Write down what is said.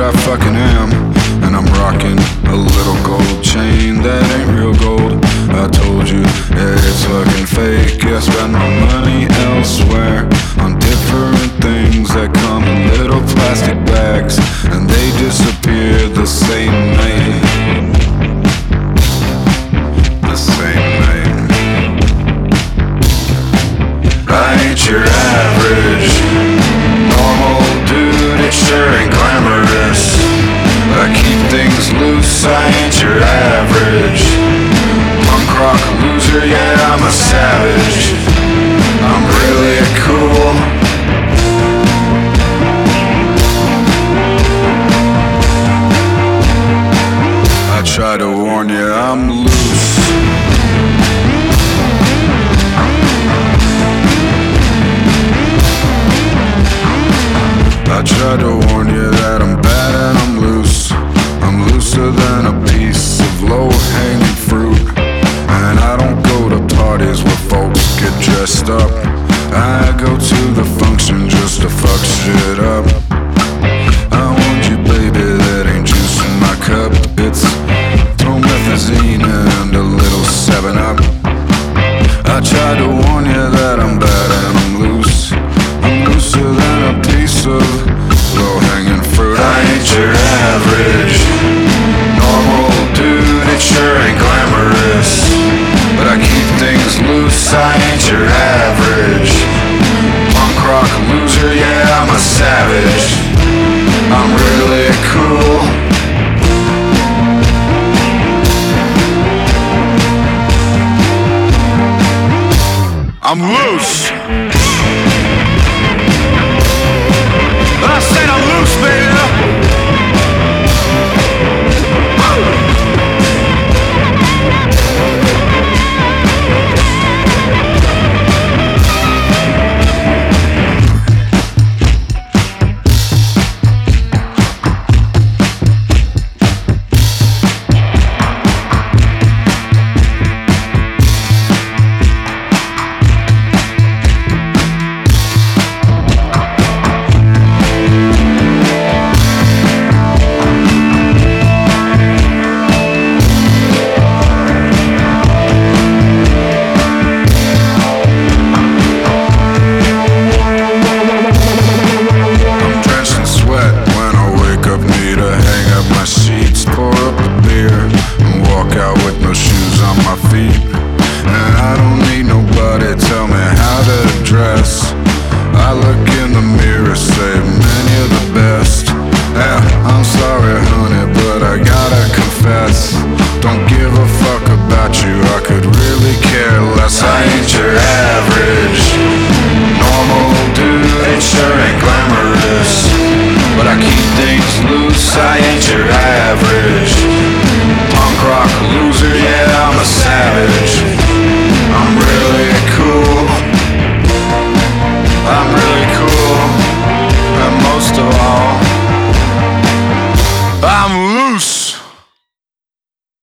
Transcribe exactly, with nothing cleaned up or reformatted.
I fucking am. And I'm rocking a little gold chain that ain't real gold. I told you that it's fucking fake. I spend my money elsewhere on different things that come in little plastic bags, and they disappear the same night. The same night. I ain't your average normal dude, it sure ain't glamorous. I keep things loose, I ain't your average punk rock loser, yeah, I'm a savage. I'm really cool. I try to warn you, I'm loose. I try to warn you that I'm bad and I'm loose. I'm looser than a piece of low-hanging fruit. And I don't go to parties where folks get dressed up. I go to the function just to fuck shit up. I warned you, baby, that ain't juice in my cup. It's promethazine and a little seven up. I tried to warn you that I'm bad and I'm loose. I'm looser than a piece of low-hanging fruit. I ain't your average normal dude, it sure ain't glamorous. But I keep things loose, I ain't your average punk rock loser, yeah, I'm a savage. I'm really cool. I'm loose. I said I'm loose, baby. I look in the mirror, say, man, you're the best. Yeah, I'm sorry, honey, but I gotta confess, don't give a fuck about you, I could really care less. I ain't your average normal dude, it sure ain't glamorous. But I keep things loose, I ain't your average